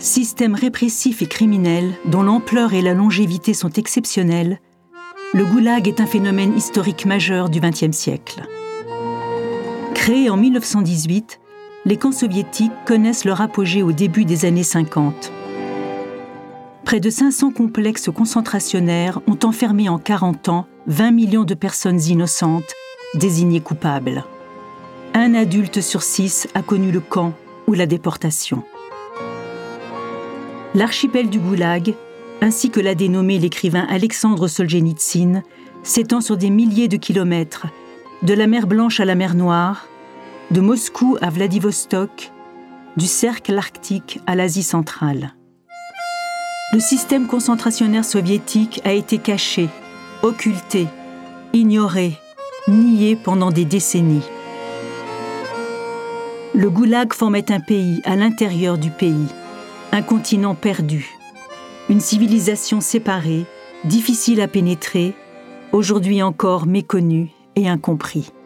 Système répressif et criminel dont l'ampleur et la longévité sont exceptionnelles, le goulag est un phénomène historique majeur du XXe siècle. Créé en 1918, les camps soviétiques connaissent leur apogée au début des années 50. Près de 500 complexes concentrationnaires ont enfermé en 40 ans 20 millions de personnes innocentes, désignées coupables. 1 adulte sur 6 a connu le camp ou la déportation. L'archipel du goulag, ainsi que l'a dénommé l'écrivain Alexandre Solzhenitsyn, s'étend sur des milliers de kilomètres, de la mer Blanche à la mer Noire, de Moscou à Vladivostok, du cercle arctique à l'Asie centrale. Le système concentrationnaire soviétique a été caché, occulté, ignoré, nié pendant des décennies. Le goulag formait un pays à l'intérieur du pays, un continent perdu, une civilisation séparée, difficile à pénétrer, aujourd'hui encore méconnue et incompris.